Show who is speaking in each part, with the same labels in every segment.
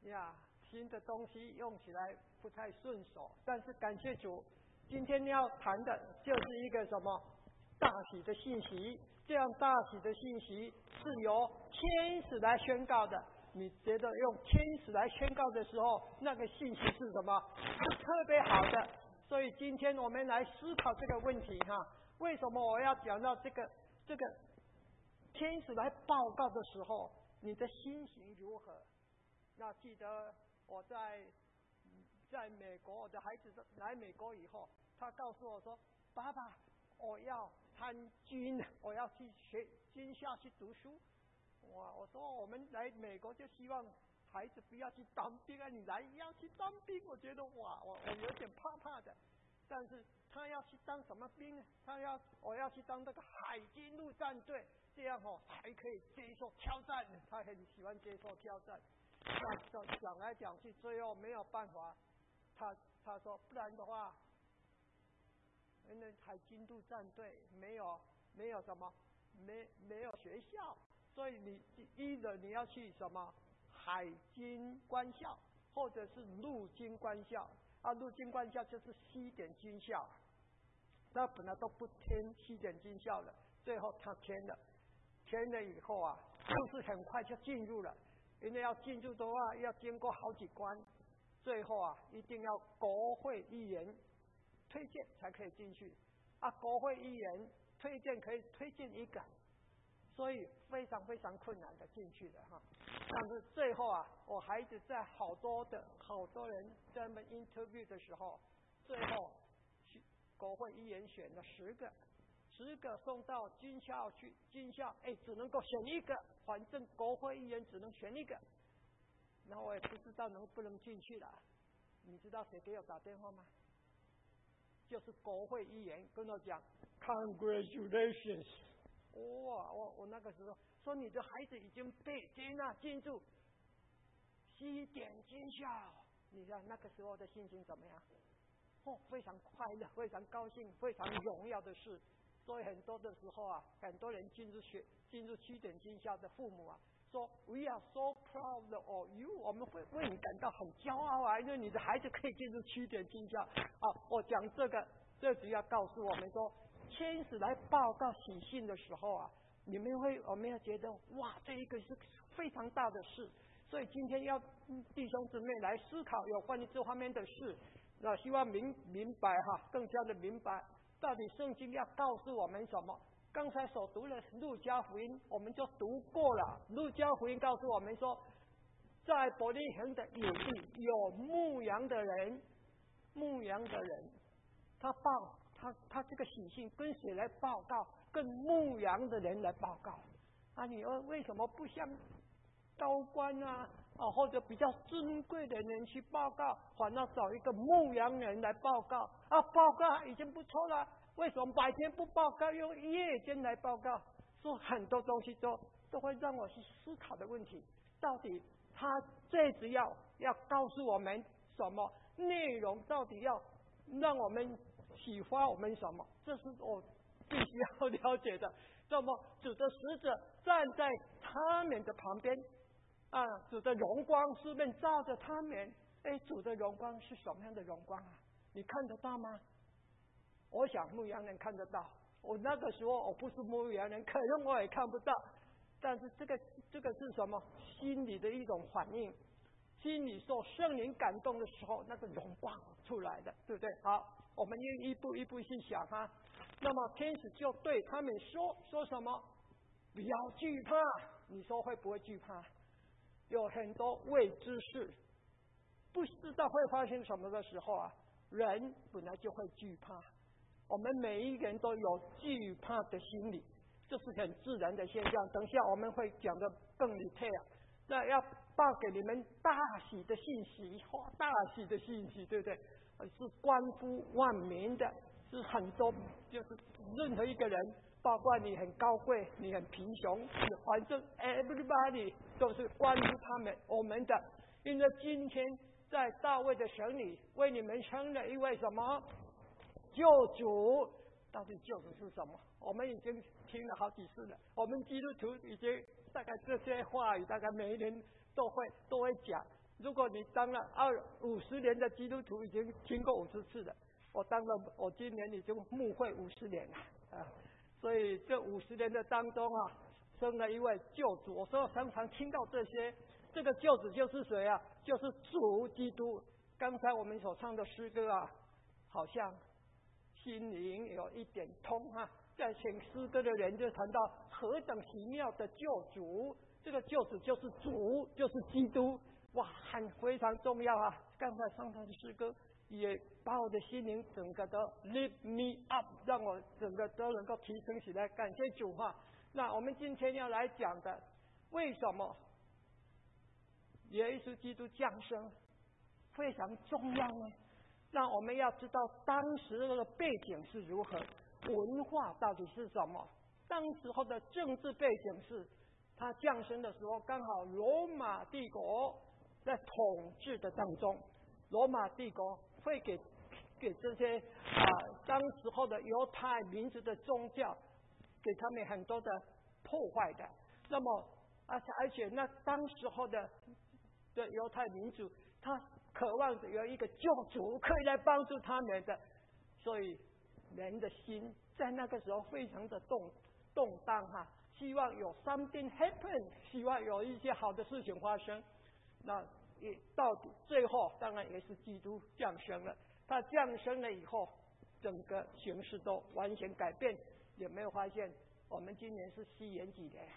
Speaker 1: 呀，新的东西用起来不太顺手，但是感谢主，今天要谈的就是一个什么大喜的信息。这样大喜的信息是由天使来宣告的。你觉得用天使来宣告的时候，那个信息是什么？是特别好的。所以今天我们来思考这个问题哈，为什么我要讲到这个天使来报告的时候，你的心情如何？那记得我在美国，我的孩子来美国以后，他告诉我说：“爸爸，我要参军，我要去学军校去读书。”我说我们来美国就希望孩子不要去当兵啊，你来要去当兵，我觉得我有点怕怕的。但是他要去当什么兵呢？我要去当那个海军陆战队，这样才可以接受挑战。他很喜欢接受挑战。那讲来讲去，最后没有办法，他说不然的话，因为海军陆战队没有什么没有学校。所以你要去什么海军官校，或者是陆军官校啊？陆军官校就是西点军校，他本来都不填西点军校了，最后他填了以后啊，就是很快就进入了。因为要进入的话，要经过好几关，最后啊，一定要国会议员推荐才可以进去啊。国会议员推荐可以推荐一个。所以非常非常困难的进去的哈，但是最后啊，我孩子在好多人在他们 interview 的时候，最后国会议员选了10个送到军校去，军校只能够选一个，反正国会议员只能选一个，然后我也不知道能不能进去了。你知道谁给我打电话吗？就是国会议员跟我讲 ，Congratulations。我那个时候说你的孩子已经被接纳进入西点军校，你看那个时候的心情怎么样？非常快乐，非常高兴，非常荣耀的事。所以很多的时候啊，很多人进入西点军校的父母啊，说 We are so proud of you， 我们会为你感到很骄傲啊，因为你的孩子可以进入西点军校啊。我讲这只要告诉我们说。天使来报告喜讯的时候啊，我们要觉得哇，这一个是非常大的事，所以今天要弟兄姊妹来思考有关于这方面的事，那希望明白哈，更加的明白到底圣经要告诉我们什么。刚才所读的路加福音我们就读过了，路加福音告诉我们说，在伯利恒的野地有牧羊的人，他这个喜讯跟谁来报告？跟牧羊的人来报告啊！你为什么不向高官啊或者比较尊贵的人去报告，反而找一个牧羊人来报告啊？报告已经不错了，为什么白天不报告，用夜间来报告？说很多东西都会让我去思考的问题，到底他最主要告诉我们什么内容？到底要让我们启发我们什么？这是我必须要了解的。那么主的使者站在他们的旁边啊，主的荣光四面照着他们。主的荣光是什么样的荣光啊？你看得到吗？我想牧羊人看得到，我那个时候我不是牧羊人，可能我也看不到。但是这个是什么？心理的一种反应，心里受圣灵感动的时候，那个荣光出来的，对不对？好，我们一步一步去想哈。那么天使就对他们说什么？不要惧怕。你说会不会惧怕？有很多未知事，不知道会发生什么的时候啊，人本来就会惧怕。我们每一个人都有惧怕的心理，这是很自然的现象。等一下我们会讲的更detail。那要报给你们大喜的信息，大喜的信息，对不对？是关乎万民的，是很多，就是任何一个人，包括你很高贵，你很贫穷，反正 everybody 都是关乎我们的。因为今天在大卫的城里为你们生了一位什么救主？到底救主是什么？我们已经听了好几次了。我们基督徒已经大概这些话语，大概每一年都会讲。 如果你当了50年的基督徒，已经听过50次了。我今年已经牧会50年了啊，所以这50年的当中啊，生了一位救主。我说常常听到这些，这个救主就是谁啊？就是主基督。刚才我们所唱的诗歌啊，好像心灵有一点通啊。在写诗歌的人就谈到何等奇妙的救主，这个救主就是主，就是基督。哇，非常重要啊！刚才上他的诗歌也把我的心灵整个都 lift me up， 让我整个都能够提升起来。感谢主哈！那我们今天要来讲的，为什么耶稣基督降生非常重要呢？那我们要知道当时那个背景是如何，文化到底是什么？当时候的政治背景是，他降生的时候刚好罗马帝国在统治的当中，罗马帝国会给这些当时候的犹太民族的宗教，给他们很多的破坏的。那么而且那当时候的犹太民族，他渴望着有一个救主可以来帮助他们的，所以人的心在那个时候非常的动荡哈，希望有 something happen， 希望有一些好的事情发生。那也到底最后当然也是基督降生了。他降生了以后，整个形势都完全改变。有没有发现？我们今年是西元几年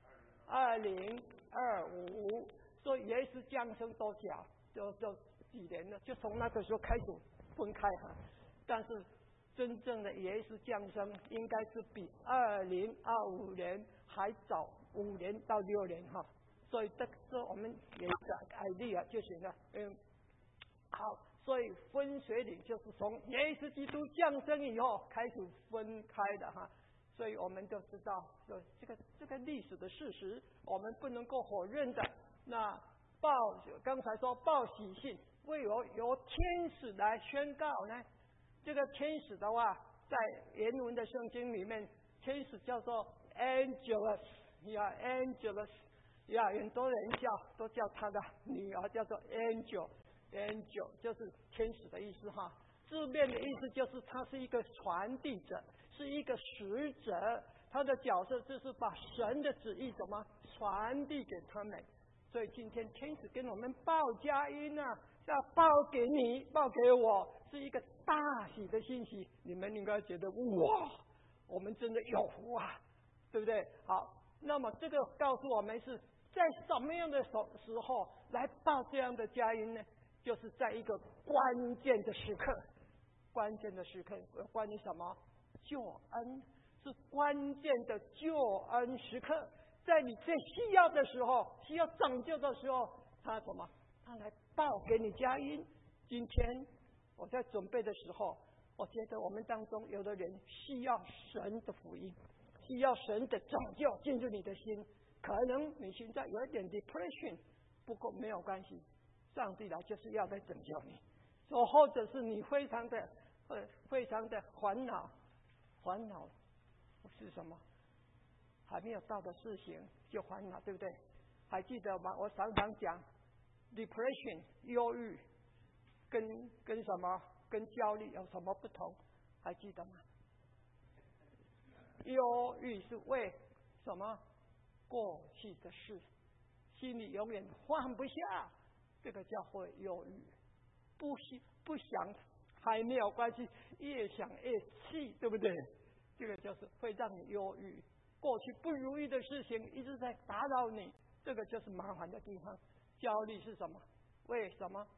Speaker 1: ？2025。所以耶稣降生多久？就几年了？就从那个时候开始分开哈。但是真正的耶稣降生应该是比2025年还早5年到6年哈。所以这我们有一个 idea 就行了。好，所以分水岭就是从耶稣基督降生以后开始分开的哈。所以我们就知道，这个历史的事实，我们不能够否认的。那刚才说报喜信，为由天使来宣告呢？这个天使的话，在原文的圣经里面，天使叫做 angelus， angelus。很多人都叫他的女儿叫做 angel 就是天使的意思哈。字面的意思就是他是一个传递者，是一个使者，他的角色就是把神的旨意怎么传递给他们。所以今天天使跟我们报佳音啊，要报给你，报给我，是一个大喜的信息。你们应该觉得哇，我们真的有福啊，对不对？好，那么这个告诉我们是在什么样的时候来报这样的佳音呢？就是在一个关键的时刻。关键的时刻关于什么？救恩，是关键的救恩时刻。在你最需要的时候，需要拯救的时候，他什么？他来报给你佳音。今天我在准备的时候，我觉得我们当中有的人需要神的福音，需要神的拯救进入你的心。可能你现在有一点 depression， 不过没有关系，上帝来就是要来拯救你。或者是你非常的烦恼是什么？还没有到的事情就烦恼，对不对？还记得吗？我常常讲 depression 忧郁跟什么？跟焦虑有什么不同？还记得吗？忧郁是为什么？过去的事，心里永远放不下，这个叫会忧郁。不想还没有关系，越想越气，对不对？这个就是会让你忧郁。过去不如意的事情一直在打扰你，这个就是麻烦的地方。焦虑是什么？为什么？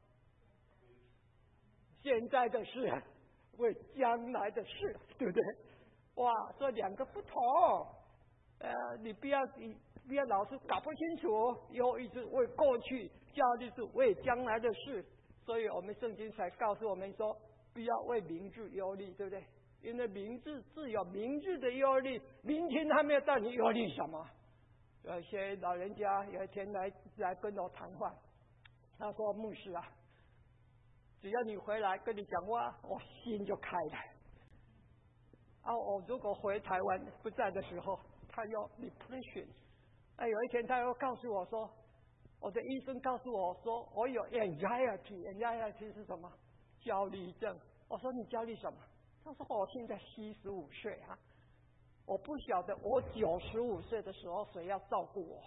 Speaker 1: 现在的事，为将来的事，对不对？哇，这两个不同。你不要老是搞不清楚，忧郁是为过去，焦虑是为将来的事。所以我们圣经才告诉我们说，不要为明日忧虑，对不对？因为明日自有明日的忧虑，明天还没有到，你忧虑什么？有一些老人家有一天来跟我谈话，他说：“牧师啊，只要你回来跟你讲话，我心就开了。我如果回台湾不在的时候，他有 depression。有一天他又告诉我说， 我的医生告诉我说，我有 anxiety 是什么？焦虑症。我说你焦虑什么？他说我现在75岁啊，我不晓得我95岁的时候谁要照顾我，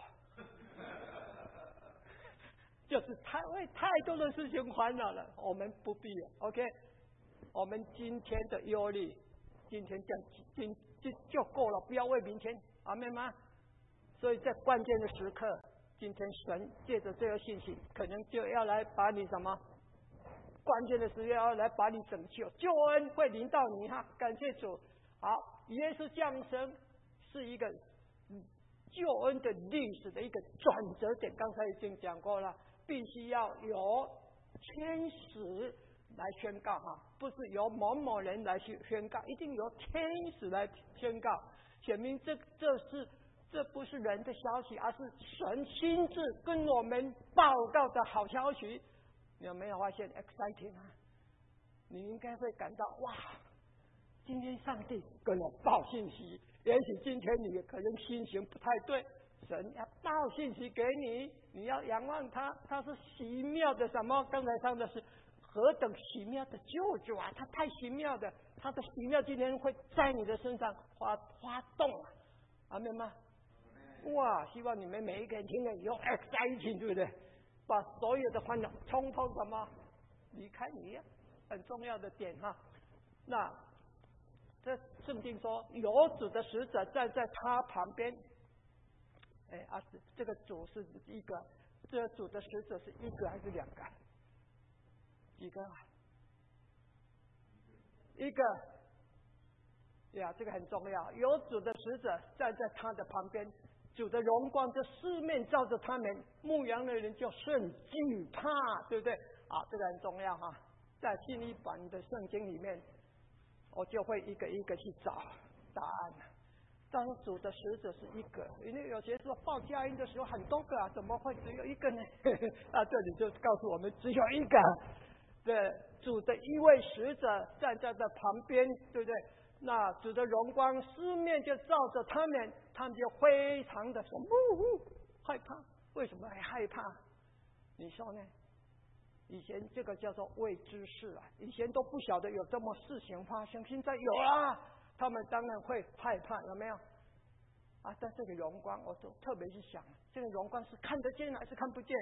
Speaker 1: 就是太多的事情烦恼了，我们不必了。OK， 我们今天的忧虑，今天就够了，不要为明天，阿们吗？所以在关键的时刻，今天神借着这个信息，可能就要来把你什么？关键的时刻要来把你拯救，救恩会临到你哈！感谢主。好，耶稣降生是一个救恩的历史的一个转折点，刚才已经讲过了，必须要有天使来宣告哈，不是由某某人来去宣告，一定由天使来宣告，显明这不是人的消息，而是神亲自跟我们报告的好消息。你有没有发现 exciting 啊？你应该会感到哇，今天上帝跟我报信息，也许今天你可能心情不太对，神要报信息给你，你要仰望他，他是奇妙的什么？刚才唱的是何等奇妙的救主啊！他太奇妙的，他的奇妙今天会在你的身上发动啊！阿们吗？哇！希望你们每一个人听了以后 exciting， 对不对？把所有的烦恼通通什么离开你，很重要的点哈。那这圣经说，有主的使者站在他旁边。这个主是一个，这个主的使者是一个还是两个？几个？一个。呀，这个很重要。有主的使者站在他的旁边。主的荣光在四面照着他们，牧羊的人就甚惧怕，对不对？这个很重要哈。在新译版的圣经里面，我就会一个一个去找答案。但是主的使者是一个，因为有些时候报佳音的时候很多个啊，怎么会只有一个呢？这里就告诉我们只有一个。对，主的一位使者站在这旁边，对不对？那主的荣光四面就照着他们，他们就非常的说害怕。为什么会害怕？你说呢？以前这个叫做未知事啊，以前都不晓得有这么事情发生，现在有啦，他们当然会害怕，有没有？但这个荣光，我就特别去想，这个荣光是看得见还是看不见？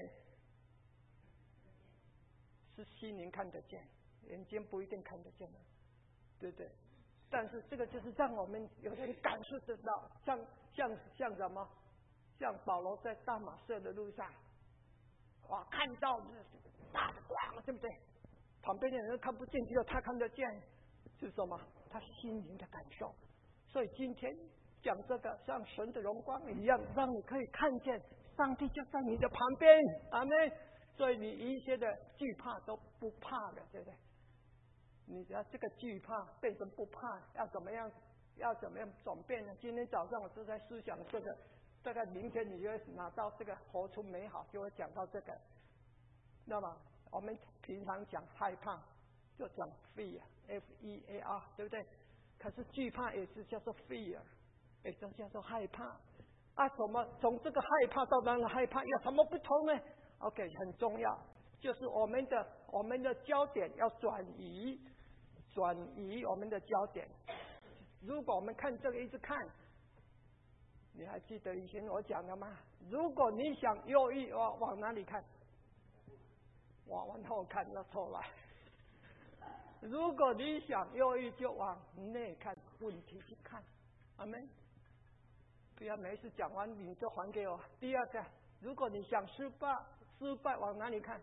Speaker 1: 是心灵看得见，眼睛不一定看得见的，对不对？但是这个就是让我们有人感受得到，像什么？像保罗在大马色的路上，看到大的光，对不对？旁边的人看不见，只有他看得见，是什么？他心灵的感受。所以今天讲这个，像神的荣光一样，让你可以看见上帝就在你的旁边，阿们。所以你一些的惧怕都不怕了，对不对？你只要这个惧怕变成不怕，要怎么样转变呢？今天早上我就在思想这个，大概明天你就会拿到这个活出美好，就会讲到这个。那么我们平常讲害怕，就讲 fear，F-E-A-R， 对不对？可是惧怕也是叫做 fear， 也就叫做害怕。怎么从这个害怕到那个害怕有什么不同呢？ OK， 很重要，就是我们的焦点要转移我们的焦点。如果我们看这个一直看，你还记得以前我讲的吗？如果你想忧郁，往哪里看？往后看，要出来。如果你想忧郁，就往内看，问题去看。阿们。不要每次讲完你就还给我。第二个，如果你想失败往哪里看？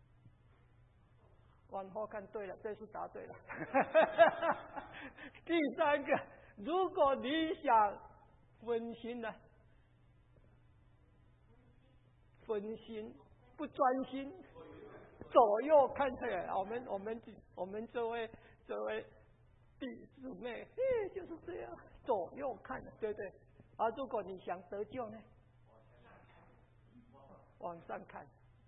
Speaker 1: 往后看。对了，这次答对了。第三个，如果你想分心呢？分心不专心，左右看起来，我们这位弟姊妹，就是这样，左右看，对不对？如果你想得救呢？往上看，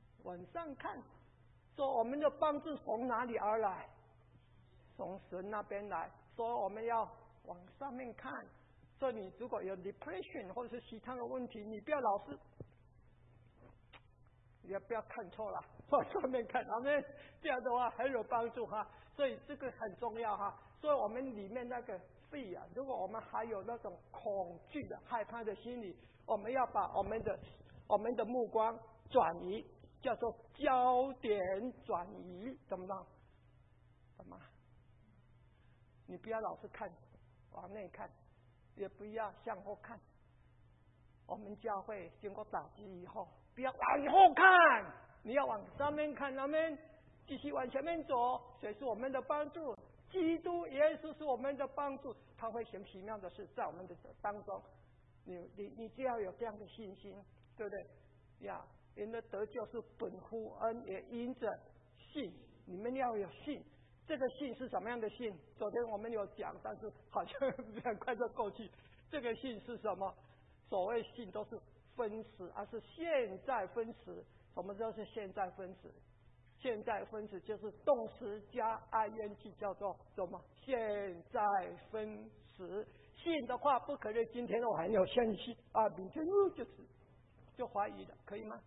Speaker 1: 说我们的帮助从哪里而来？从神那边来。说我们要往上面看。说你如果有 depression 或者是其他的问题，你不要老是也不要看错了，往上面看，阿们，这样的话很有帮助哈。所以这个很重要哈。所以我们里面那个肺啊，如果我们还有那种恐惧的、害怕的心理，我们要把我们的目光转移，叫做焦点转移，懂不懂？懂吗？你不要老是看往内看，也不要向后看。我们教会经过打击以后，不要往后看，你要往上面看，阿们，继续往前面走。谁是我们的帮助？基督耶稣是我们的帮助，他会行奇妙的事在我们的当中。你就要有这样的信心，对不对？呀，人的得救是本乎恩，也因着信。你们要有信，这个信是什么样的信？昨天我们有讲，但是好像很快就过去。这个信是什么？所谓信都是分词，而是现在分词。什么叫是现在分词？现在分词就是动词加 ing， 叫做什么？现在分词。信的话不可能今天我很有信心啊，明天就怀疑了，可以吗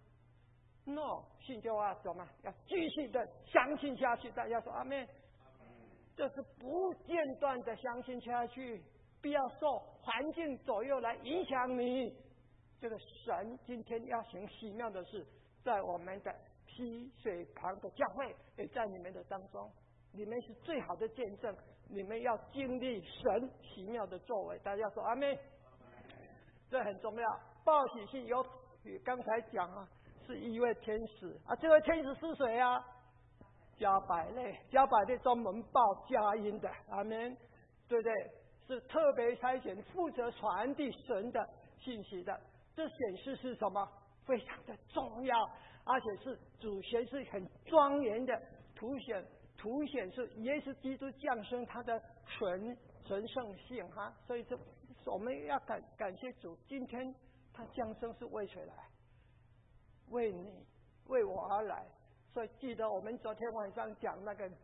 Speaker 1: ？No， 信就要什么？要继续的相信下去。大家说阿们。这是不间断的相信下去，不要受环境左右来影响你。这个神今天要行奇妙的事，在我们的溪水旁的教会，也在你们的当中，你们是最好的见证。你们要经历神奇妙的作为。大家说阿们。这很重要。报喜信有刚才讲啊，是一位天使啊，这位天使是谁啊？加百列，加百列专门报佳音的，阿们，对不对？是特别筛选，负责传递神的信息的。这显示是什么？非常的重要，而且是主权是很庄严的凸显是耶稣基督降生他的神圣性哈。所以这我们要感谢主，今天他降生是为谁来？为你，为我而来。所以记得我们昨天晚上讲那个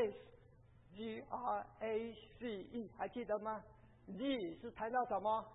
Speaker 1: grace，G-R-A-C-E， 还记得吗？ G 是谈到什么？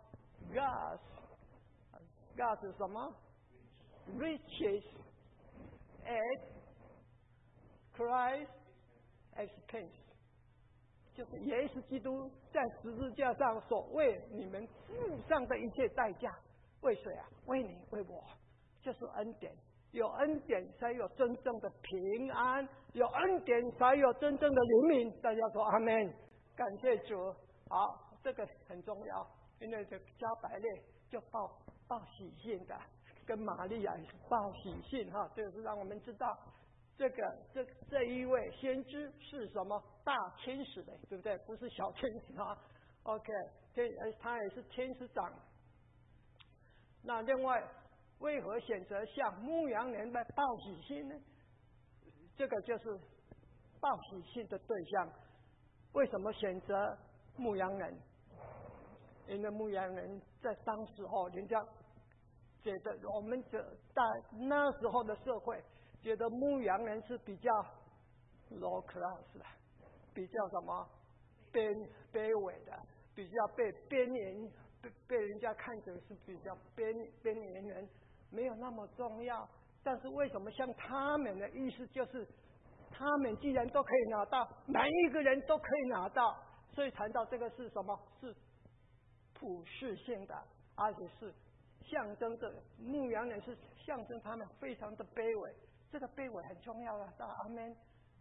Speaker 1: God 是什么？ Riches at Christ expense， 就是耶稣基督在十字架上所为你们付上的一切代价。为谁啊？为你，为我，就是恩典。有恩典才有真正的平安，有恩典才有真正的灵敏。大家说阿们，感谢主。好，这个很重要，因为这加百列就报喜信的，跟玛利亚也是报喜信哈。这个是让我们知道，这一位先知是什么大天使的，对不对？不是小天使哈。OK， 他也是天使长。那另外，为何选择向牧羊人来报喜信呢？这个就是报喜信的对象。为什么选择牧羊人？因为牧羊人在当时候，人家觉得我们在那时候的社会，觉得牧羊人是比较 low class 的，比较什么卑微的，比较被边缘，被人家看成是比较边缘人。没有那么重要，但是为什么像他们的意思就是，他们既然都可以拿到，每一个人都可以拿到，所以谈到这个是什么？是普世性的，而且是象征着牧羊人是象征他们非常的卑微，这个卑微很重要的。阿们，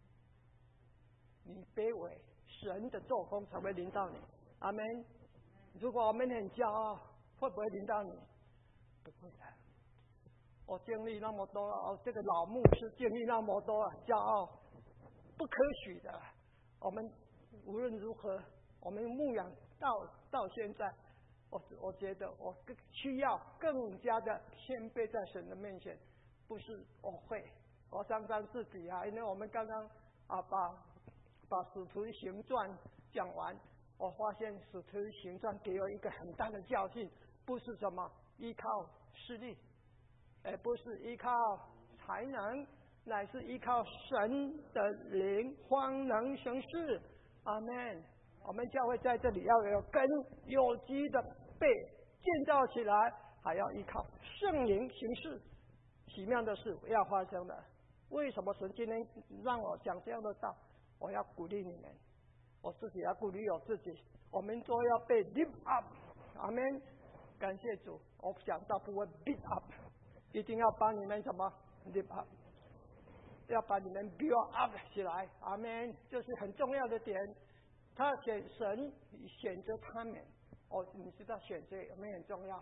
Speaker 1: 你卑微，神的做工才会临到你。阿们，如果我们很骄傲，会不会临到你？不会的。我经历那么多，这个老牧师经历那么多，骄傲不可取的。我们无论如何，我们牧养到现在，我觉得我需要更加的谦卑在神的面前。不是我会，我常常自己啊，因为我们刚刚把使徒行传讲完，我发现使徒行传给我一个很大的教训，不是什么依靠势力。不是依靠才能，乃是依靠神的灵，方能行事。阿们。我们教会在这里要有根有基的被建造起来，还要依靠圣灵行事。 奇妙的事要发生的。为什么神今天让我讲这样的道？我要鼓励你们，我自己要鼓励我自己，我们都要被 lift up， 阿们，感谢主。我讲到不会 beat up， 一定要把你们什么 lift up， 要把你们 build up 起来，阿们，这是很重要的点。他神选择他们，你知道选择有没有很重要？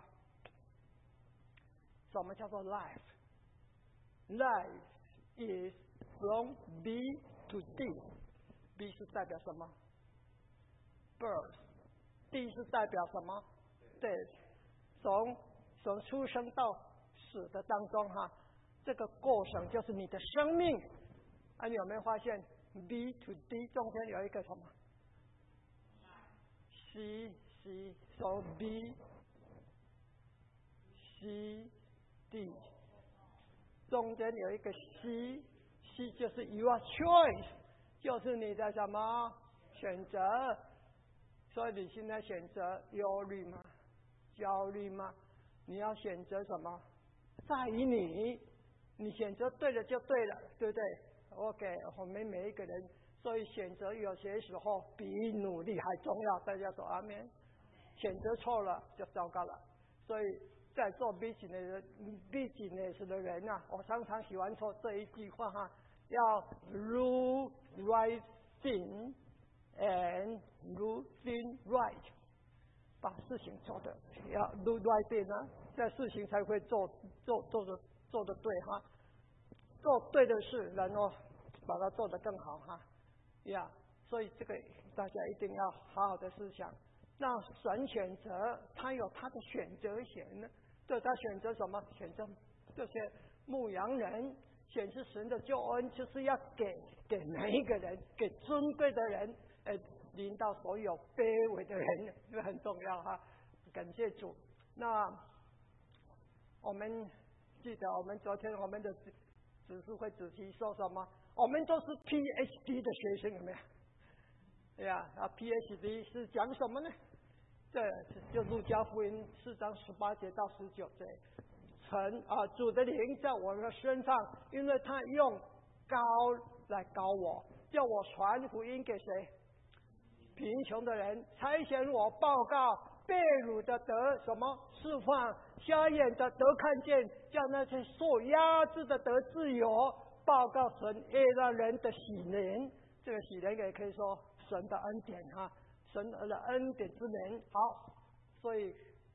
Speaker 1: 什么叫做 life？Life is from B to D。B 是代表什么 ？Birth。D 是代表什么 ？Death。从出生到死的当中哈，这个过程就是你的生命。你有没有发现 B to D 中间有一个什么 ？C， B C D。中间有一个 C 就是 your choice， 就是你的什么选择。所以你现在选择忧虑吗？焦虑吗？你要选择什么？在于你选择对了就对了，对不对 ？OK， 我们每一个人，所以选择有些时候比努力还重要。大家说阿们。选择错了就糟糕了。所以在做 business 的人啊，我常常喜欢说这一句话哈，要 do right thing and do thing right， 把事情做的要 do right thing 啊，这事情才会做的对哈，做对的事，然后把它做得更好哈呀。所以这个大家一定要好好的思想。那神选择，他有他的选择权呢。对，他选择什么？选择这些牧羊人，显示神的救恩，就是要给每一个人，给尊贵的人，临到所有卑微的人，这很重要哈。感谢主。那我们记得，我们昨天我们的指示会主题说什么？我们都是 PhD 的学生，有没有？对呀，PhD 是讲什么呢？这就路加福音4章18节到19节，主的灵在我的身上，因为他用膏来膏我，叫我传福音给谁？贫穷的人，差遣我报告被掳的得什么释放，瞎眼的得看见，叫那些受压制的得自由，报告神让人的喜年。这个喜年也可以说神的恩典哈。神的恩典之名。好，所以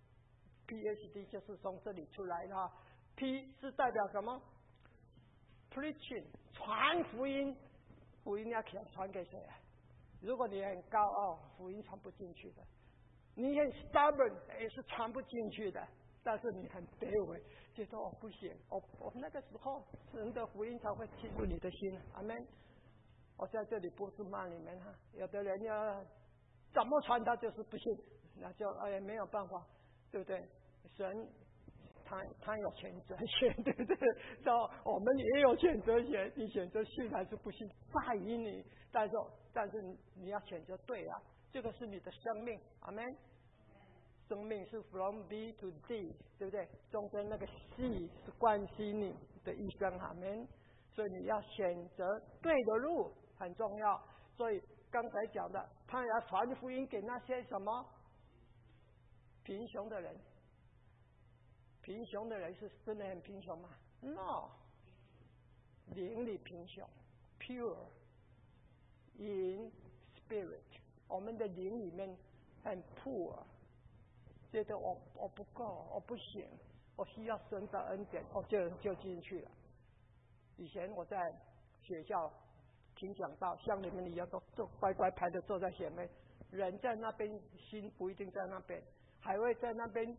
Speaker 1: PhD 就是从这里出来的。P 是代表什么 ？Preaching， 传福音，福音要传给谁啊？如果你很高傲，福音传不进去的；你很 stubborn， 也是传不进去的。但是你很卑微，觉得不行，我那个时候神的福音才会进入你的心。阿们。我在这里不是骂你们哈，有的人要怎么传他就是不信，那就没有办法，对不对？神他有选择权，对不对？我们也有选择权，你选择信还是不信在于你，但是你要选择对啊，这个是你的生命，阿们。生命是 from B to D， 对不对？中间那个 C 是关系你的一生，阿们。所以你要选择对的路很重要。所以刚才讲的，他要传福音给那些什么贫穷的人。贫穷的人是真的很贫穷吗 ？No， 灵里贫穷 ，pure in spirit。我们的灵里面很 poor， 觉得我不够，我不行，我需要神的恩典，就进去了。以前我在学校听讲道，像你们一样都乖乖排着坐在前面，人在那边，心不一定在那边，还会在那边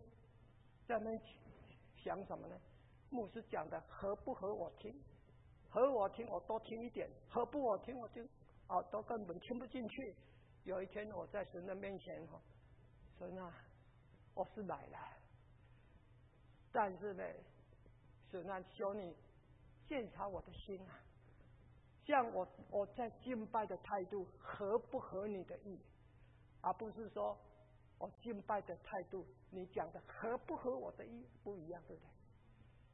Speaker 1: 想什么呢？牧师讲的合不合我听？合我听我多听一点，合不我听我就都根本听不进去。有一天我在神的面前神啊，我是来了，但是呢，神啊，求你检查我的心啊，像我在敬拜的态度合不合你的意，而不是说我敬拜的态度你讲的合不合我的意不一样，对不对？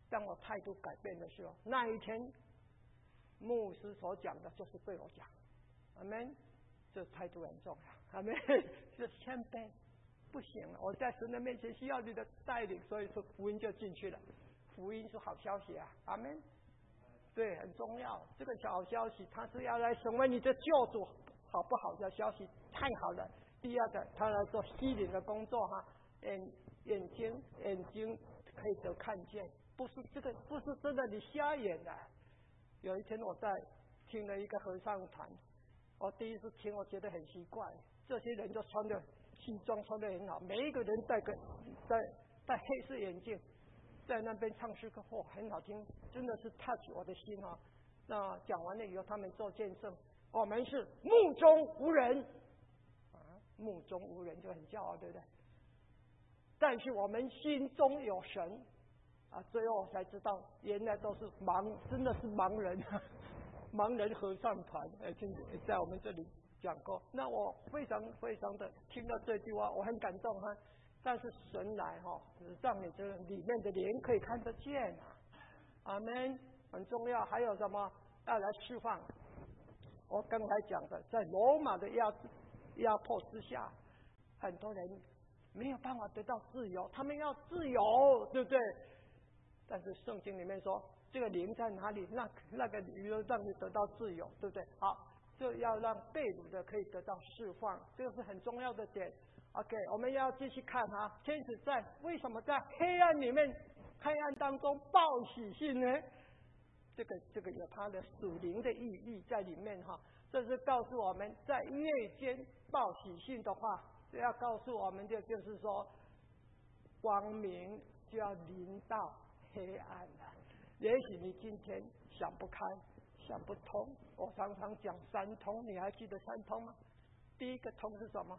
Speaker 1: 当我态度改变的时候，那一天牧师所讲的就是对我讲，阿们，这态度很重要，阿们，是谦卑。不行了，我在神的面前需要你的带领，所以说福音就进去了。福音是好消息啊，阿们。对，很重要。这个好消息，它是要来成为你的救主，好不好的消息？太好了。第二个，他来做吸引的工作哈，眼睛可以得看见，不是真的你瞎眼的。有一天我在听了一个合唱团，我第一次听，我觉得很奇怪，这些人都穿的西装穿得很好，每一个人戴黑色眼镜，在那边唱诗歌，很好听，真的是 touch 我的心啊。那讲完了以后，他们做见证，我们是目中无人目中无人就很骄傲，对不对？但是我们心中有神啊！最后才知道，原来都是真的是盲人，盲人合唱团，在我们这里讲过。那我非常的听到这句话，我很感动哈。但是神来让你这里面的灵可以看得见啊，阿们，很重要。还有什么要来释放？我刚才讲的，在罗马的压迫之下，很多人没有办法得到自由，他们要自由，对不对？但是圣经里面说，这个灵在哪里，那个灵让你得到自由，对不对？好，就要让被掳的可以得到释放，这个是很重要的点。OK， 我们要继续看天使为什么在黑暗里面、黑暗当中报喜信呢？这个有它的属灵的意义在里面哈。这是告诉我们在夜间报喜信的话，要告诉我们的就是说，光明就要临到黑暗了。也许你今天想不开、想不通，我常常讲三通，你还记得三通吗？第一个通是什么？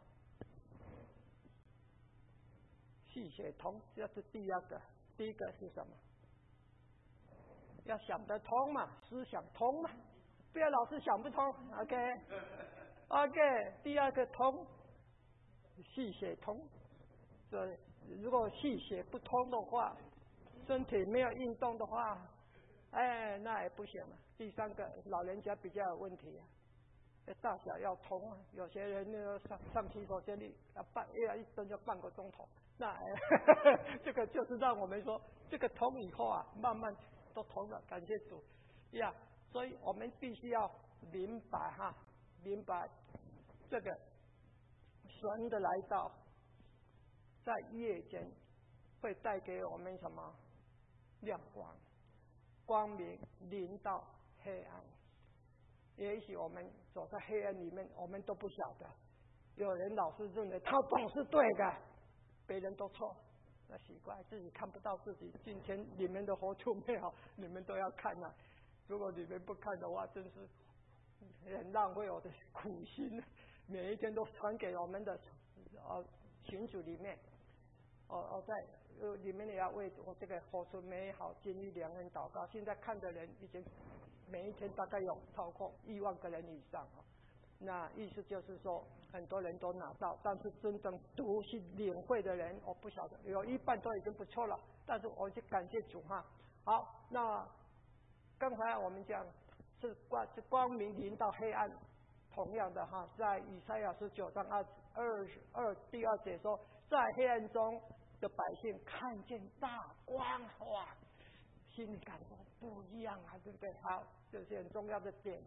Speaker 1: 气血通，这是第二个。第一个是什么？要想得通嘛，思想通嘛，不要老是想不通。OK， 第二个通，气血通。对，如果气血不通的话，身体没有运动的话，那也不行了。第三个，老人家比较有问题大小要通啊。有些人上洗手间里一蹲就半个钟头，那这个就是让我们说，这个通以后啊，慢慢都通了，感谢主呀。所以我们必须要明白这个神的来到，在夜间会带给我们什么亮光，光明临到黑暗。也许我们走在黑暗里面，我们都不晓得。有人老是认为他总是对的，别人都错，那奇怪，自己看不到自己。今天你们的活出美好，你们都要看啊！如果你们不看的话，真是很浪费我的苦心。每一天都传给我们的群组里面，在里面也要为我这个活出美好监狱良人祷告。现在看的人已经每一天大概有超过1万个人以上那意思就是说，很多人都拿到，但是真正读去领会的人，我不晓得，有一半都已经不错了。但是我就感谢主哈。好，那刚才我们讲是光明临到黑暗，同样的在以赛亚19章22第2节说，在黑暗中的百姓看见大光，哇，心里感受不一样对不对？好，这是很重要的点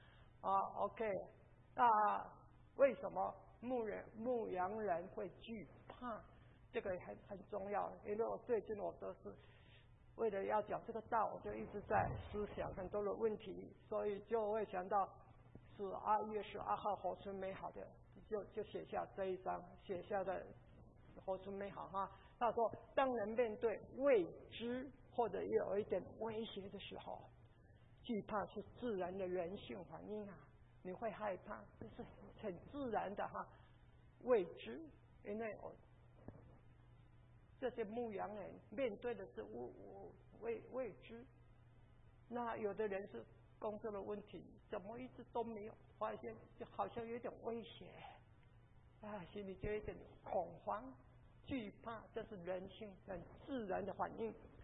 Speaker 1: OK， 那为什么牧羊人会惧怕？这个很重要，因为我最近我都是为了要讲这个道，我就一直在思想很多的问题，所以就会想到是2月12号活出美好的，就写下这一章，写下的活出美好他说，当人面对未知或者有一点威胁的时候，惧怕是自然的人性反应你会害怕，这是很自然的未知，因为这些牧羊人面对的是未知。那有的人是工作的问题，怎么一直都没有发现，就好像有点威胁心里就有点恐慌惧怕，这是人性很自然的反应。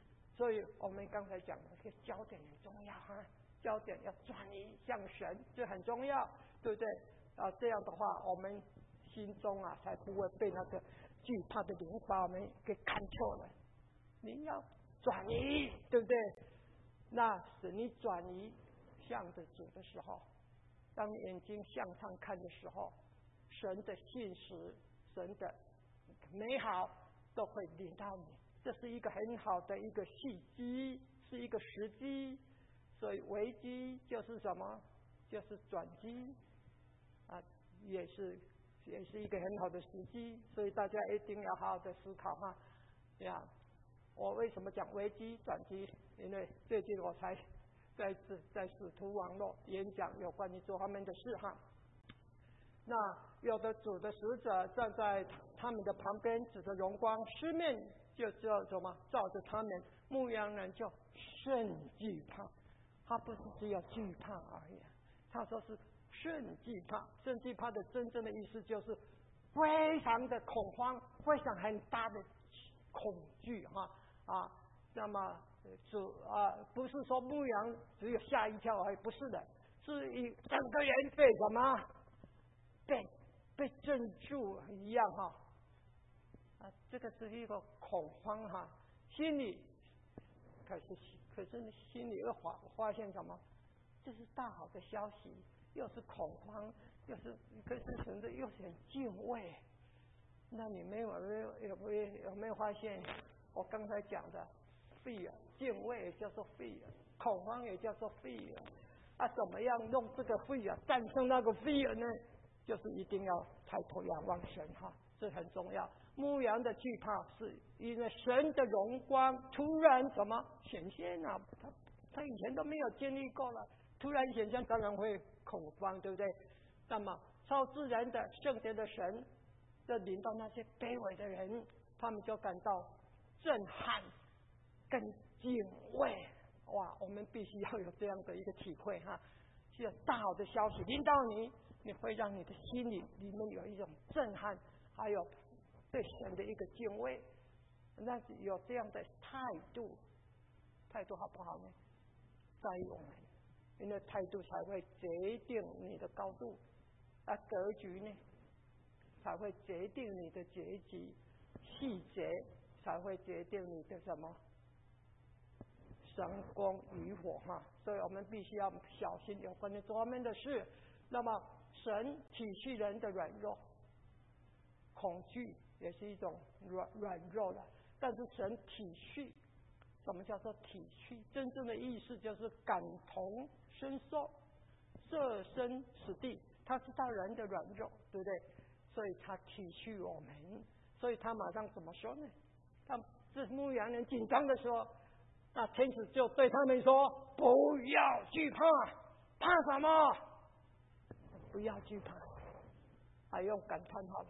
Speaker 1: 所以我们刚才讲的这个焦点很重要哈，焦点要转移向神，这很重要，对不对？这样的话，我们心中才不会被那个惧怕的灵把我们给看错了。你要转移，对不对？那使你转移向着主的时候，当眼睛向上看的时候，神的信实、神的美好都会临到你。这是一个很好的一个契机，是一个时机。所以危机就是什么？就是转机也是一个很好的时机。所以大家一定要好好的思考哈。我为什么讲危机转机？因为最近我才在使徒网络演讲有关于这方面的事哈。那有的主的使者站在他们的旁边，指着荣光，四面就叫什么？照着他们，牧羊人就甚惧怕。他不是只有惧怕而已，他说是甚惧怕。甚惧怕的真正的意思就是非常的恐慌，非常很大的恐惧那么不是说牧羊只有吓一跳而已，不是的，是整个人被什么被镇住一样这个是一个恐慌心里可是心里又发现什么？这是大好的消息，又是恐慌，可是神的又是很敬畏。那你们有没有发现我刚才讲的 fear， 敬畏也叫做 fear， 恐慌也叫做 fear。怎么样用这个 fear 战胜那个 fear 呢？就是一定要抬头仰望神这很重要。牧羊的惧怕是因为神的荣光突然什么显现他以前都没有经历过了，突然显现当然会恐慌，对不对？那么超自然的圣洁的神就临到那些卑微的人，他们就感到震撼跟敬畏。我们必须要有这样的一个体会这大好的消息临到你会让你的心里面有一种震撼，还有对神的一个敬畏。那有这样的态度好不好呢？在于我们，因为态度才会决定你的高度格局呢才会决定你的结局，细节才会决定你的什么神功与火所以我们必须要小心有关于这方面的事。那么神体恤人的软弱，恐惧也是一种软弱的，但是神体恤。什么叫做体恤？真正的意思就是感同身受，设身处地。他知道人的软弱，对不对？所以他体恤我们。所以他马上怎么说呢？这牧羊人紧张的时候，那天使就对他们说：不要惧怕，怕什么？不要惧怕，还用感叹好了。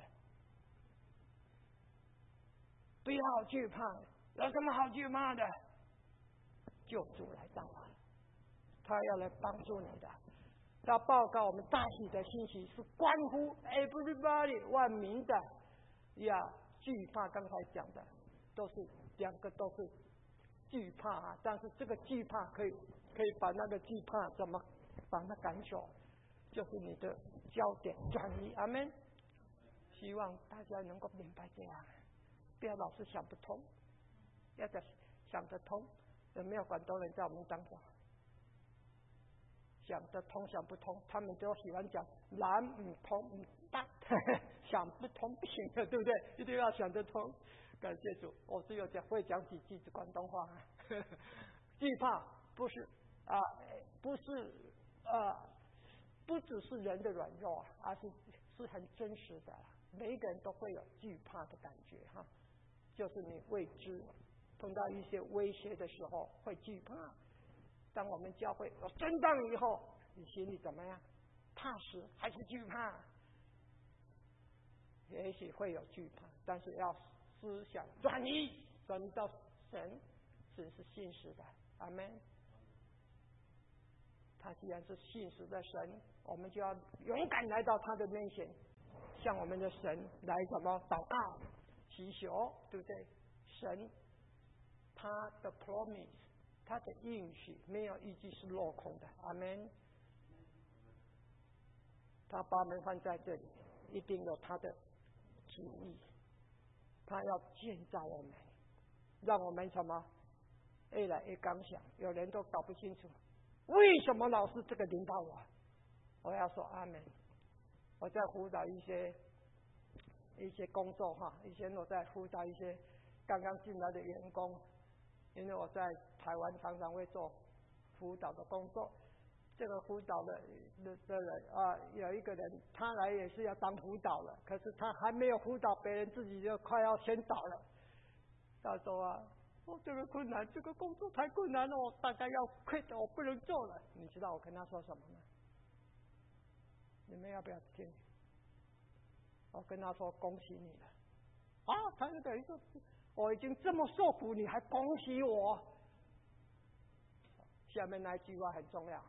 Speaker 1: 不要惧怕，有什么好惧怕的？救主来到了，他要来帮助你的。他报告我们大喜的信息是关乎 everybody 万民的惧怕。刚才讲的两个都是惧怕但是这个惧怕可以把那个惧怕怎么把它赶走，就是你的焦点转移。阿们。希望大家能够明白这样，不要老是想不通，要想得通。有没有广东人在我们当中？想得通想不通，他们都喜欢讲难不通想不通不行的，对不对？一定要想得通。感谢主，我只有会讲几句广东话。惧怕不是不只是人的软弱而是很真实的。每一个人都会有惧怕的感觉就是你未知，碰到一些威胁的时候会惧怕。当我们教会有震荡以后，你心里怎么样？踏实还是惧怕？也许会有惧怕，但是要思想转移到神是信实的。阿们。他既然是信实的神，我们就要勇敢来到他的面前，向我们的神来祷告祈求，对不对？神他的 promise， 他的应许没有一句是落空的。阿们。他把我们放在这里，一定有他的旨意。他要建造我们，让我们什么越来越刚强。有人都搞不清楚，为什么老是这个领导我？我要说阿们。我在辅导一些工作哈，以前我在辅导一些刚刚进来的员工，因为我在台湾常常会做辅导的工作。这个辅导的人啊，有一个人他来也是要当辅导了，可是他还没有辅导别人，自己就快要先倒了。他说啊，这个困难，这个工作太困难了，我大概要 quit， 我不能做了。你知道我跟他说什么吗？你们要不要听？我跟他说恭喜你了。啊，他就等于说我已经这么受苦，你还恭喜我？下面那句话很重要。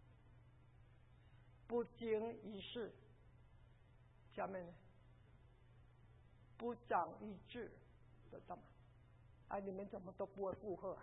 Speaker 1: 不经一事，下面呢？不长一智，知道吗？啊，你们怎么都不会附和啊？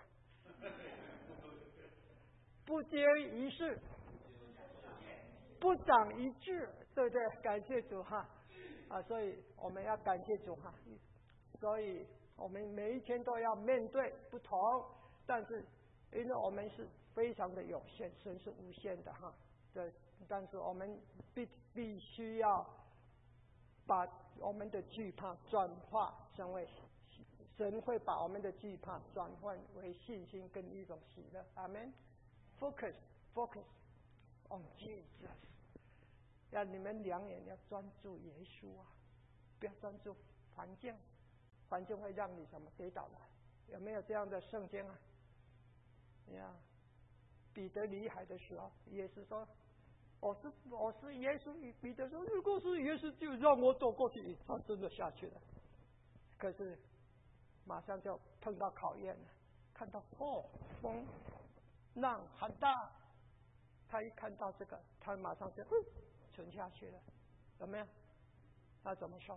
Speaker 1: 不经一事，不长一智，对不对？感谢主哈！啊，所以我们要感谢主哈。所以我们每一天都要面对不同，但是因为我们是非常的有限，神是无限的哈。对。但是我们必须要把我们的惧怕转化成为神会把我们的惧怕转换为信心跟一种喜乐。阿们。Focus on Jesus。要你们两眼要专注耶稣啊，不要专注环境，环境会让你什么跌倒了？有没有这样的圣经啊？呀，彼得离海的时候，耶稣说。我是耶稣。彼得说：“如果是耶稣，就让我走过去。”他真的下去了，可是马上就碰到考验了，看到风浪很大，他一看到这个，他马上就沉下去了，有没有？他怎么说？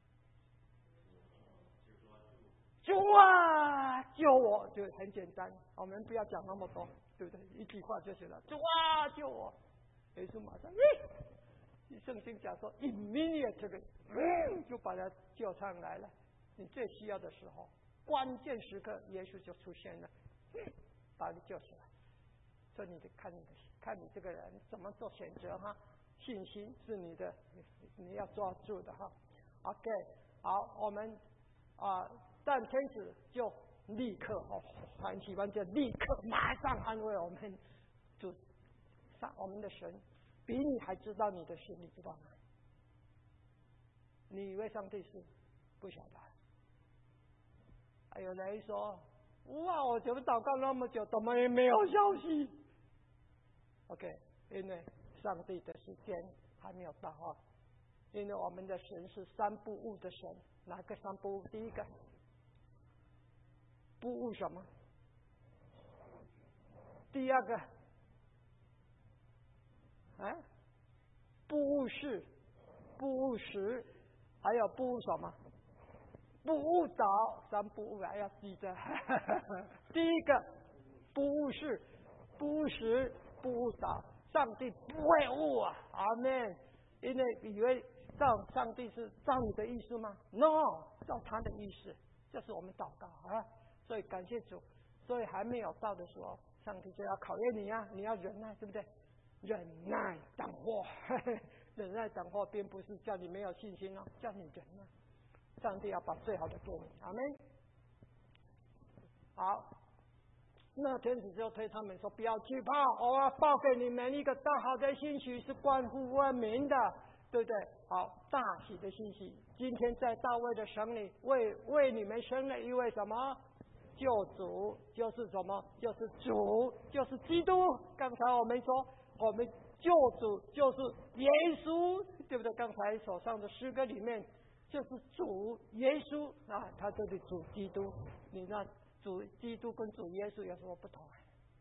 Speaker 1: 救啊，救我！就很简单，我们不要讲那么多，对不对？一句话就行了。救啊，救我！耶稣马上，圣经讲说 ，immediately， 就把他救上来了。你最需要的时候，关键时刻，耶稣就出现了，把你救起来。所以你得看你这个人怎么做选择哈。信心是你的，你要抓住的哈。OK， 好，我们但天使就立刻很喜欢就立刻马上安慰我们，就我们的神比你还知道你的事，你知道吗？你以为上帝是不晓得？还有人说：“哇，我怎么祷告那么久，怎么也没有消息 ？”OK， 因为上帝的时间还没有到啊。因为我们的神是三不误的神，哪个三不误？第一个不误什么？第二个不误事，不误时，还有不误什么？不误早，三不误还要记着。第一个不误事，不误时，不误早，上帝不会误啊！阿们。因为以为上帝是照你的意思吗 ？No， 照他的意思，这是我们祷告啊。所以感谢主，所以还没有到的时候，上帝就要考验你啊，你要忍耐，对不对？忍耐等候，忍耐等候，并不是叫你没有信心哦，叫你忍耐。上帝要把最好的给你，阿们。好，那天使就对他们说：“不要惧怕，我要报给你们一个大好的信息，是关乎万民的，对不对？好，大喜的信息。今天在大卫的城里，为你们生了一位什么救主？就是什么？就是主，就是基督。刚才我们说，我们救主就是耶稣，对不对？刚才所唱的诗歌里面。”就是主耶稣啊，他这里主基督，你那主基督跟主耶稣有什么不同？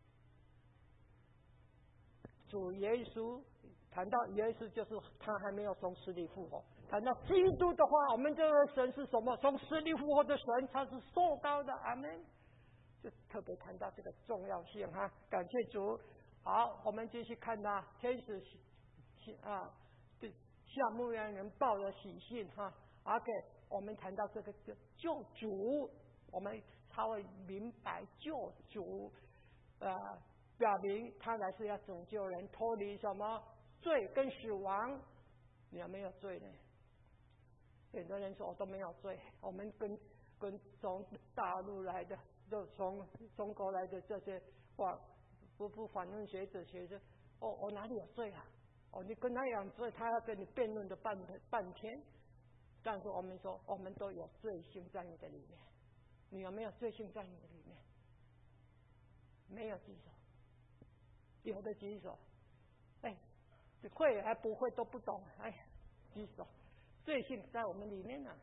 Speaker 1: 主耶稣谈到耶稣，就是他还没有从死里复活；谈到基督的话，我们这个神是什么？从死里复活的神，他是受高的，阿们。 就特别谈到这个重要性哈，感谢主。好，我们继续看他天使对向牧羊人报的喜讯哈。OK， 我们谈到这个救主，我们才会明白救主，表明他来是要拯救人脱离什么罪跟死亡。你有没有罪呢？很多人说我都没有罪，我们跟从大陆来的，就从中国来的这些不反论学者学着，我哪里有罪啊？你跟他讲罪，他要跟你辩论的半天。但是我们说，我们都有罪性在你的里面。你有没有罪性在你的里面？没有举手，有的举手。会还不会都不懂，举手。罪性在我们里面呢。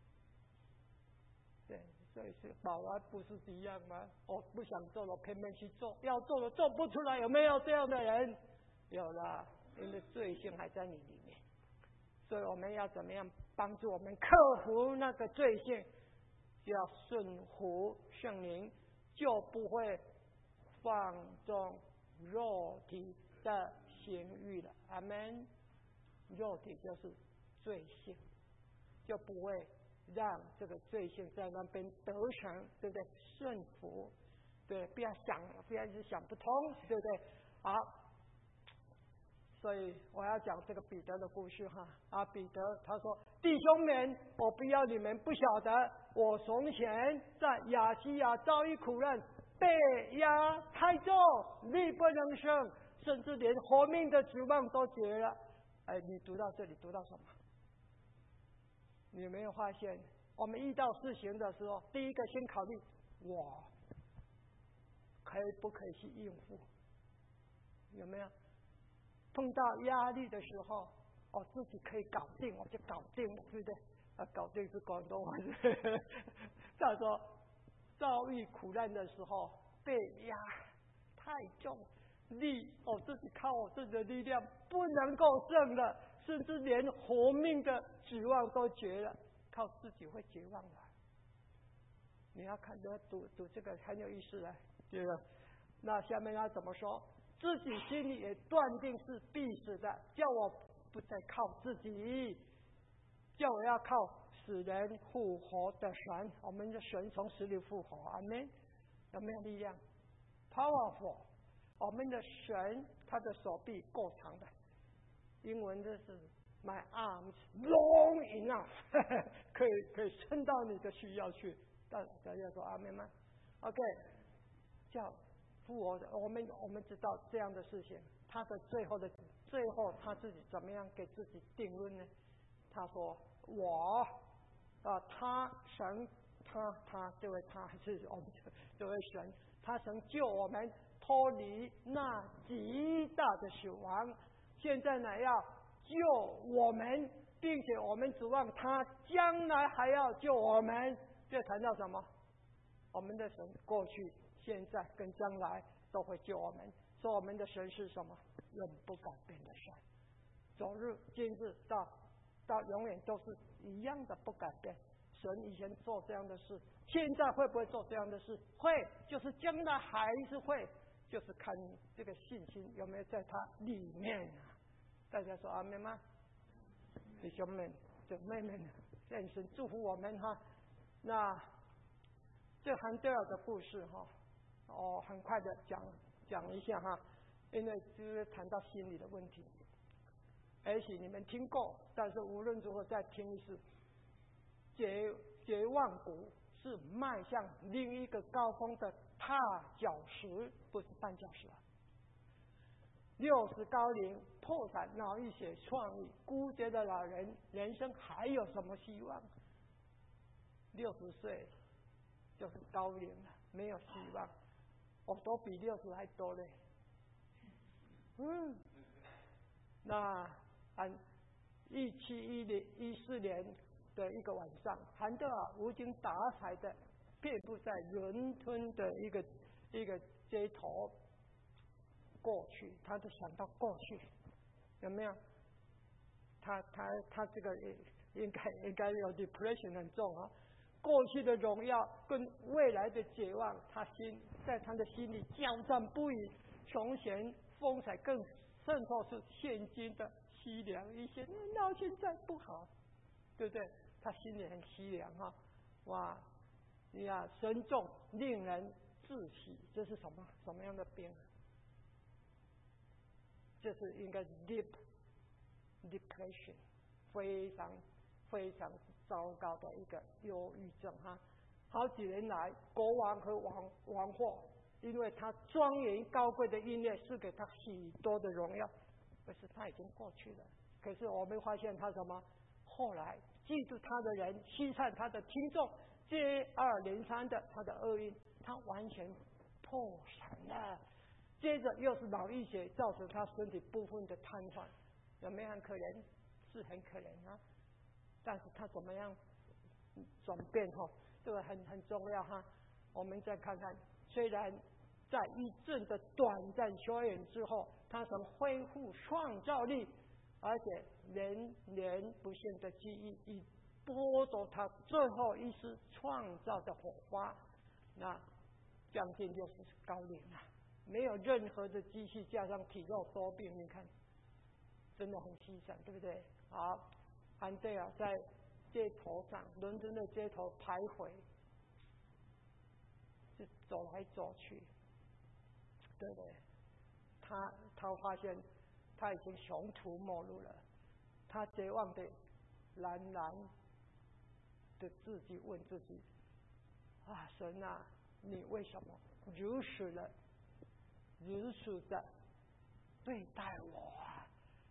Speaker 1: 对，所以是保安不是一样吗？我不想做了，偏偏去做，要做了做不出来，有没有这样的人？有啦，因为罪性还在你里面。所以我们要怎么样帮助我们克服那个罪性？就要顺服圣灵，就不会放纵肉体的行欲了。阿们。肉体就是罪性，就不会让这个罪性在那边得逞，对不对？顺服，对，不要一直想不通，对不对？好，所以我要讲这个彼得的故事哈。彼得他说：“弟兄们，我不要你们不晓得，我从前在亚细亚遭遇苦难，被压太重，力不能胜，甚至连活命的指望都绝了。”你读到这里，读到什么？你有没有发现，我们遇到事情的时候，第一个先考虑我不可以去应付？有没有？碰到压力的时候，自己可以搞定，我就搞定了，对不对？搞定是广东话。他说，遭遇苦难的时候，被压太重。自己靠我自己的力量不能够胜了，甚至连活命的指望都绝了，靠自己会绝望的。你要看着读这个很有意思的，对吧？那下面他怎么说？自己心里也断定是必死的，叫我不再靠自己，叫我要靠使人复活的神。我们的神从死里复活，阿们。有没有力量 ？Powerful。我们的神，他的手臂够长的，英文就是 My arms long enough， 可以伸到你的需要去。大家说阿们吗 ？OK， 叫复活的，我们知道这样的事情，他的最后他自己怎么样给自己定论呢？他说他神，他这位他是我们这位神，他曾救我们脱离那极大的死亡，现在呢要救我们，并且我们指望他将来还要救我们。这谈到什么？我们的神过去、现在跟将来都会救我们。说我们的神是什么？永不改变的神，昨日、今日到永远都是一样的不改变。神以前做这样的事，现在会不会做这样的事？会，就是将来还是会，就是看你这个信心有没有在他里面啊。大家说阿们吗？弟兄们、姐妹们，愿神祝福我们哈。那这韩德尔的故事哈，很快的讲一下哈，因为就是谈到心理的问题。也许你们听过，但是无论如何再听一次。绝望谷是迈向另一个高峰的踏脚石，不是绊脚石。60高龄、破产、脑溢血、创意、孤绝的老人，人生还有什么希望？60岁就是高龄了，没有希望。我都比60还多嘞。那1714年的一个晚上，韩德尔无精打采的遍布在伦敦的一个街头。过去，他就想到过去，有没有？他这个应该有 depression 很重啊。 过去的荣耀跟未来的指望，在他的心里交战不已，从前风采更甚或是现今的凄凉一些，那现在不好，对不对？他心里很凄凉哈，哇！你看深重令人窒息，这是什么样的病？这是应该是 deep depression， 非常非常糟糕的一个忧郁症哈。好几年来，国王和王后，因为他庄严高贵的音乐是给他许多的荣耀，可是他已经过去了。可是我们发现他什么？后来记住他的人，欺善他的听众，接二连三的他的厄运，他完全破产了。接着又是脑溢血，造成他身体部分的瘫痪，有没有很可怜？是很可怜啊。但是他怎么样转变哈？这个很重要哈。我们再看看，虽然在一阵的短暂休养之后，他曾恢复创造力，而且连不幸的记忆已剥夺他最后一丝创造的火花。那将近60高龄了。没有任何的机器，加上体弱多病，你看，真的很凄惨，对不对？好，安德尔在街头上，伦敦的街头徘徊，就走来走去，对不对？他发现他已经穷途末路了，他绝望的喃喃的自己问自己：啊，神啊，你为什么如此的对待我啊？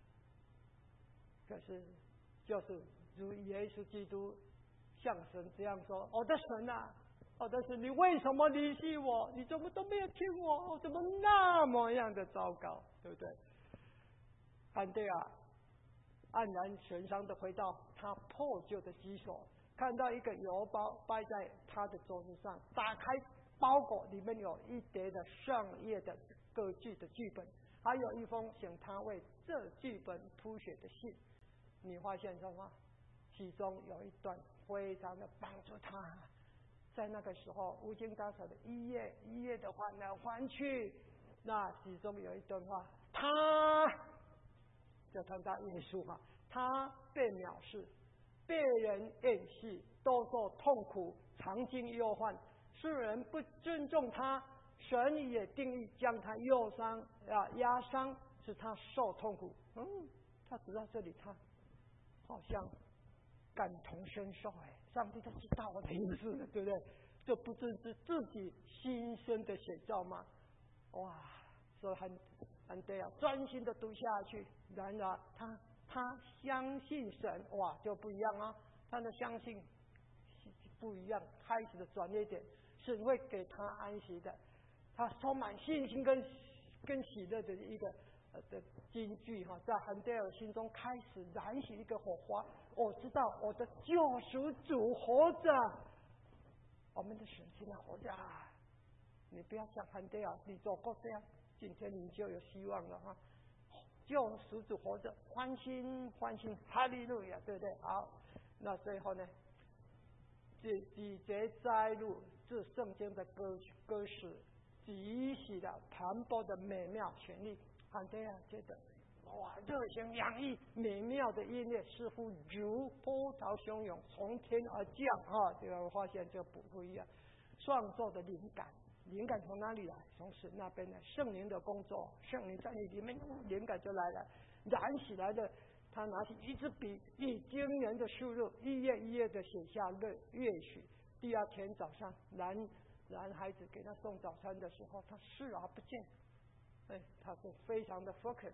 Speaker 1: 可是就是如耶稣基督向神这样说：我的神啊，我的神，你为什么离弃我？你怎么都没有听我？我怎么那么样的糟糕？对不对？安德尔黯然神伤的回到他破旧的居所，看到一个邮包摆在他的桌子上，打开包裹，里面有一叠的上页的歌剧的剧本，还有一封请他为这剧本谱写的信。你发现什么？其中有一段非常的帮助他。在那个时候，无精打采的一页的换来换去，那其中有一段话，他就谈到耶稣嘛，他被藐视，被人厌弃，多受痛苦，常经忧患，世人不尊重他，神也定义将他压伤，使他受痛苦。他直到这里，他好像感同身受，上帝都知道我的意思了，对不对？这不正是自己心声的写照吗？哇，所以很对啊，专心的读下去。然而他相信神，哇，就不一样啊，他的相信不一样，开始的转捩点是会给他安息的，他充满信心跟喜乐的一个的金句哈，在韩德尔心中开始燃起一个火花。我知道我的救赎主活着，我们的神现在活着。你不要像韩德尔，你做过这样，今天你就有希望了哈。救赎主活着，欢欣欢欣，哈利路亚，对不对？好，那最后呢，几节摘录自圣经的歌词，极其的磅礴的美妙旋律。韩德尔觉得哇，热情洋溢，美妙的音乐似乎如波涛汹涌从天而降啊！这个我发现这不一样，创作的灵感从哪里来？从神那边来，圣灵的工作，圣灵在你里面，灵感就来了，燃起来的。他拿起一支笔，以惊人的速度，一页一页的写下乐曲。第二天早上，男孩子给他送早餐的时候，他视而不见。他是非常的 focus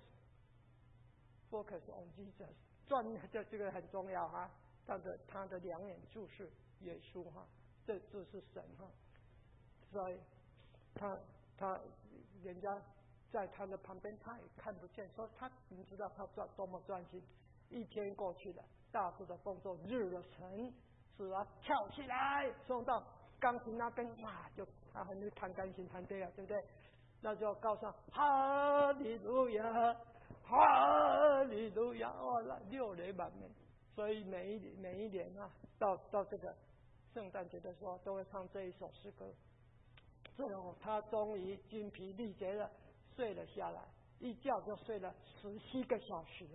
Speaker 1: on Jesus， 这个很重要哈。他的两眼注视耶稣哈，这是神哈。所以人家在他的旁边，他也看不见，说你知道他多么专心。一天过去了，大致的工作日了神，使他跳起来，送到钢琴那边，哇，就他很会弹钢琴，弹对了，对不对？那就告诉哈利路亚，哈利路亚，哇，六雷满面。所以每一年啊，到这个圣诞节的时候都会唱这一首诗歌。最后他终于精疲力竭的睡了下来，一觉就睡了17个小时。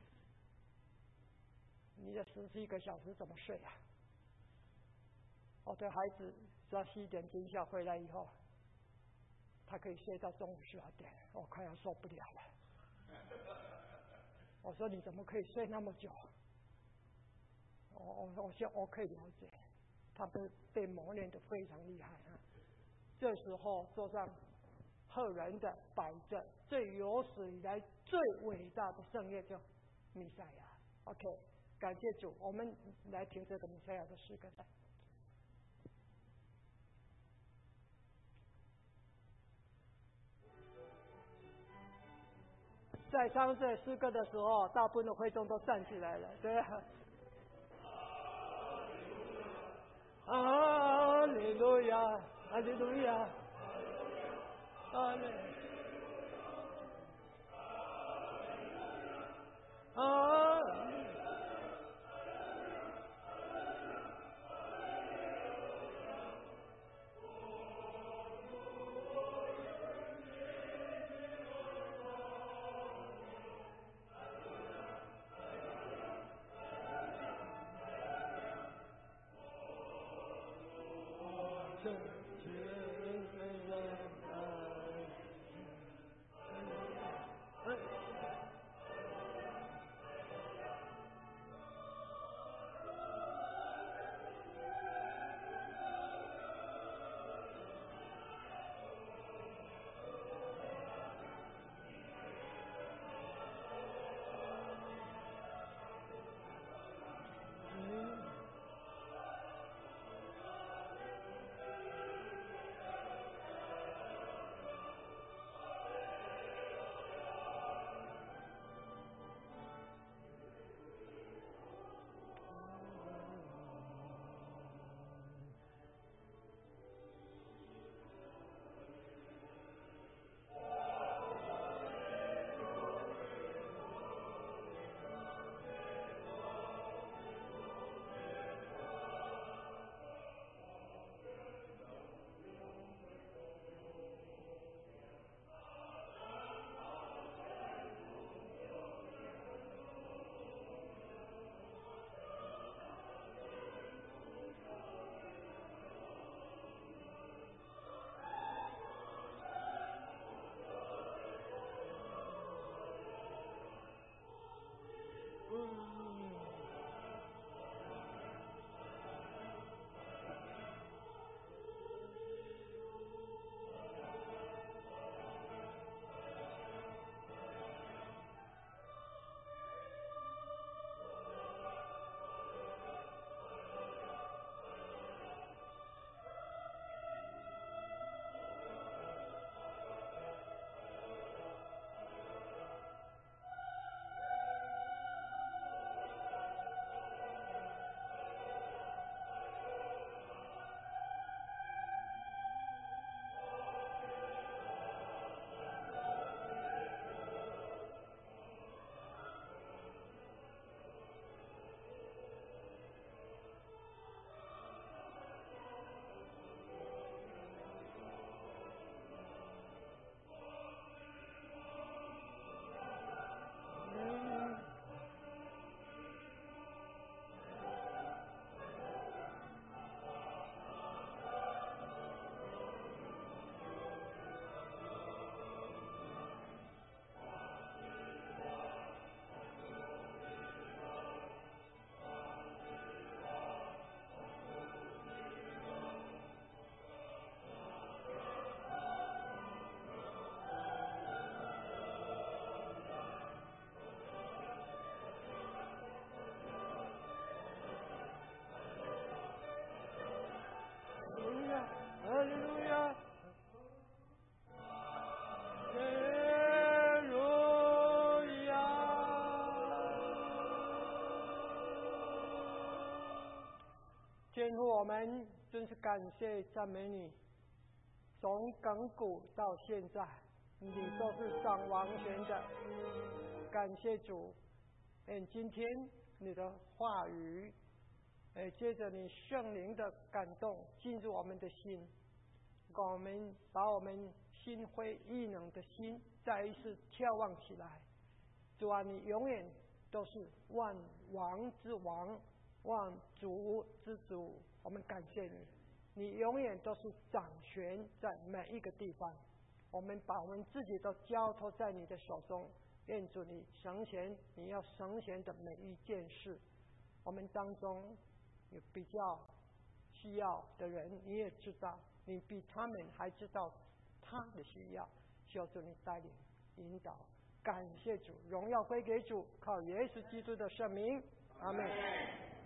Speaker 1: 你的17个小时怎么睡啊？我的孩子只要7点军校回来以后，他可以睡到中午12点，我快要受不了了。我说你怎么可以睡那么久？我可以了解，他被磨练得非常厉害啊。这时候桌上赫然的摆着最有史以来最伟大的圣乐，就弥赛亚。OK， 感谢主，我们来听这个弥赛亚的诗歌。在唱这诗歌的时候，大部分的会众都站起来了，对啊。哈利路亚，哈利路亚，哈利，哈利。天父，我们真是感谢赞美你，从亘古到现在，你都是掌王权的。感谢主，今天你的话语， 接着你圣灵的感动进入我们的心，我们把我们心灰意冷的心再一次眺望起来。主啊，你永远都是万王之王，万主之主，我们感谢你，你永远都是掌权在每一个地方。我们把我们自己都交托在你的手中，愿主你成全你要成全的每一件事。我们当中有比较需要的人，你也知道，你比他们还知道他的需要，求主你带领引导。感谢主，荣耀归给主，靠耶稣基督的圣名，阿们。